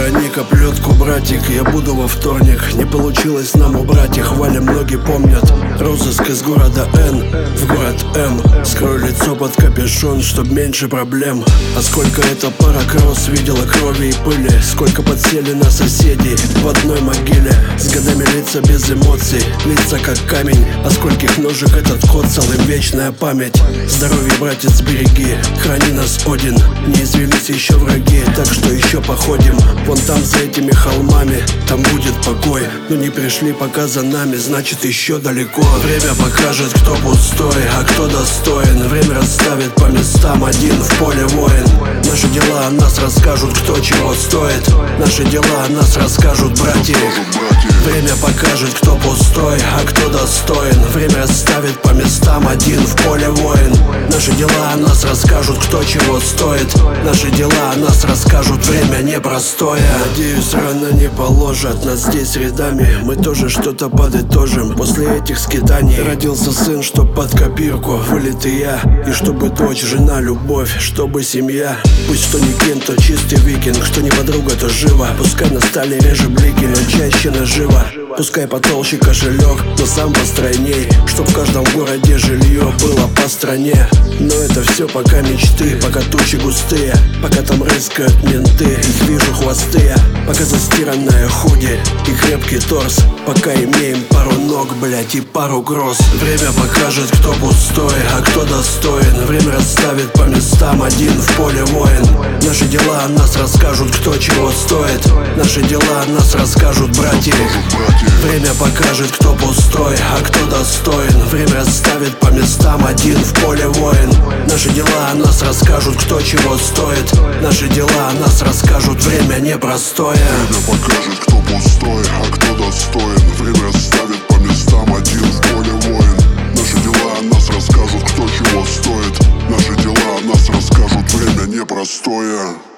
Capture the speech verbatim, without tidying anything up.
гони коплетку, братик, я буду во вторник. Не получилось нам убрать их, валим, многие помнят. Розыск из города Н в город М. Скрою лицо под капюшон, чтоб меньше проблем. А сколько эта пара кросс видела крови и пыли. Сколько подсели на соседей в одной могиле. С годами лица без эмоций, лица как камень. А скольких ножек этот коцал, им вечная память. Здоровье, братец, береги, храни нас, Один. Не извелись еще враги, так что еще походим. Вон там за этими холмами, там будет покой. Но не пришли пока за нами, значит еще далеко. Время покажет, кто пустой, а кто достоин. Время расставит по местам, один в поле воин. Наши дела о нас расскажут, кто чего стоит. Наши дела о нас расскажут, братья. Время покажет, кто пустой, а кто достоин. Время расставит по местам, один в поле воин. Наши дела о нас расскажут, кто чего стоит. Наши дела о нас расскажут, время непростое. Надеюсь, рано не положат нас здесь рядами. Мы тоже что-то подытожим после этих скитаний. Родился сын, чтоб под копирку вылет и я. И чтобы дочь, жена, любовь, чтобы семья. Пусть что не кент, то чистый викинг, что не подруга, то жива. Пускай на стали реже блики, но чаще наживо. Пускай потолще кошелек, но сам постройней. Чтоб в каждом городе жилье было по стране. Но это все пока мечты, пока тучи густые. Пока там рыскают менты, их вижу хвосты. Пока застиранная худи и крепкий торс. Пока имеем пару ног, блять, и пару гроз. Время покажет, кто пустой, а кто достоин. Время расставит по местам, один в поле воин. Наши дела о нас расскажут, кто чего стоит. Наши дела о нас расскажут, братья. Время покажет, кто пустой, а кто достоин. Время расставит по местам, один в поле воин. Наши дела о нас расскажут, кто чего стоит. Наши дела о нас расскажут, время непростое. Время покажет, кто пустой, а кто достоин. Время расставит по местам, один в поле воин. Наши дела о нас расскажут, кто чего стоит. Наши дела о нас расскажут, время непростое.